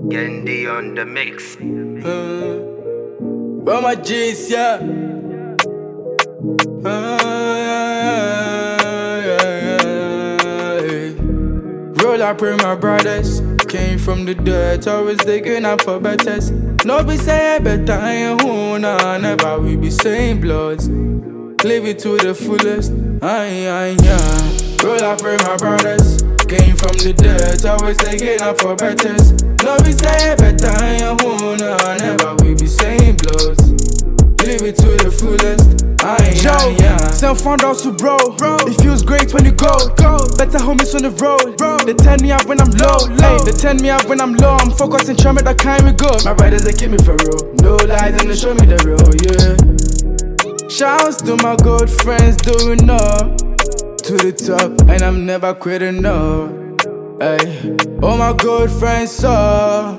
Yendi on the mix. Where my G's, yeah. Roll up with my brothers. Came from the dirt, always digging up for betters. No be say better, I ain't who, nah, never we be saying bloods. Live it to the fullest, yeah. Roll up with my brothers. Came from the dirt, always digging up for betters. No be say better, I ain't who, nah, never we be saying bloods. Live it to the fullest, yeah. Some found out to bro. It feels great when you go. Better homies on the road. They turn me up when I'm low. Hey, they turn me up when I'm low. I'm focusing, trying that kind we go. My brothers, they keep me for real. No lies and they show me the real, yeah. Shouts to my good friends doing up to the top, and I'm never quitting, no. Hey, all my good friends saw,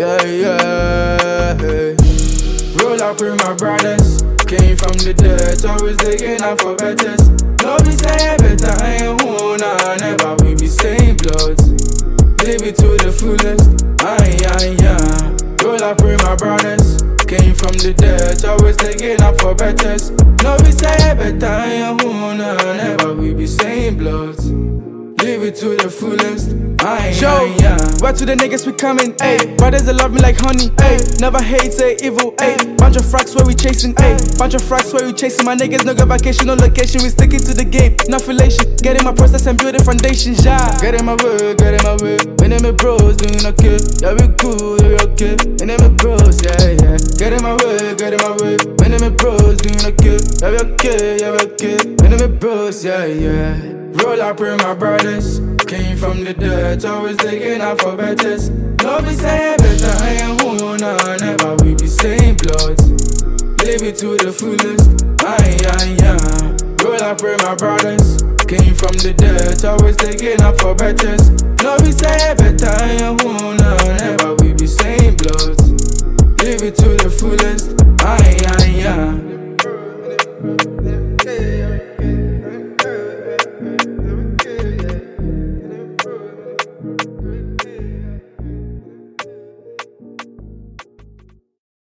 yeah. Hey. Roll up with my brothers. Came from the dirt, always digging up for betters. No be say better, I ain't who, nah, never we be saying bloods. Live it to the fullest, yeah. Roll up with my brothers. Came from the dirt, always digging up for betters. No be say better, I ain't who, nah, never we be saying bloods. Live it to the fullest, yeah. Where to the niggas we coming, ayy. Brothers that love me like honey, ayy. Never hate, say evil, ayy. Bunch of fracks where we chasing, ayy. Bunch of fracks where we chasing. My niggas no go vacation, no location. We sticking to the game, no affiliation. Getting my process and building foundations, yeah. Getting my way. My name is bros, doing okay. Yeah, we cool, yeah, we okay. My name is bros, yeah. Getting my way. My name is bros, doing okay. Yeah, we okay. My name is bros, yeah. Roll up with my brothers. Came from the dirt, always digging up for betters. No be say better, I ain't who, nah, never we be saying bloods. Live it to the fullest, yeah. Roll up with my brothers. Came from the dirt, always digging up for betters. No be say better, I ain't who, nah, never